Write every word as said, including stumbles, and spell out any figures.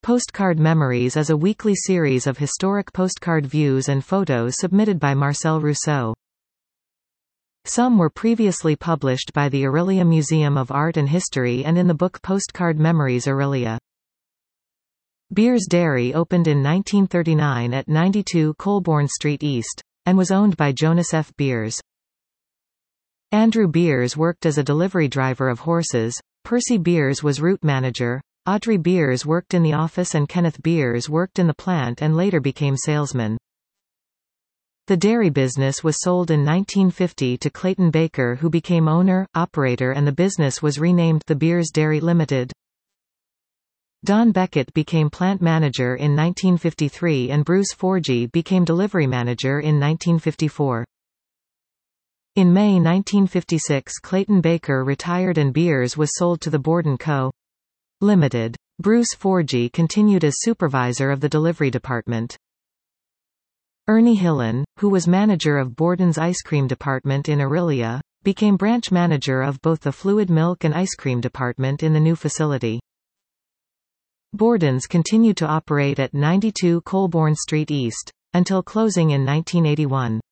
Postcard Memories is a weekly series of historic postcard views and photos submitted by Marcel Rousseau. Some were previously published by the Orillia Museum of Art and History and in the book Postcard Memories Orillia. Beers Dairy opened in nineteen thirty-nine at ninety-two Colborne Street East, and was owned by Jonas F. Beers. Andrew Beers worked as a delivery driver of horses, Percy Beers was route manager, Audrey Beers worked in the office and Kenneth Beers worked in the plant and later became salesman. The dairy business was sold in nineteen fifty to Clayton Baker, who became owner, operator, and the business was renamed the Beers Dairy Limited. Don Beckett became plant manager in nineteen fifty-three and Bruce Forgey became delivery manager in nineteen fifty-four. In May nineteen fifty-six, Clayton Baker retired and Beers was sold to the Borden Co. Limited. Bruce Forgey continued as supervisor of the delivery department. Ernie Hillen, who was manager of Borden's ice cream department in Orillia, became branch manager of both the fluid milk and ice cream department in the new facility. Borden's continued to operate at ninety-two Colborne Street East, until closing in nineteen eighty-one.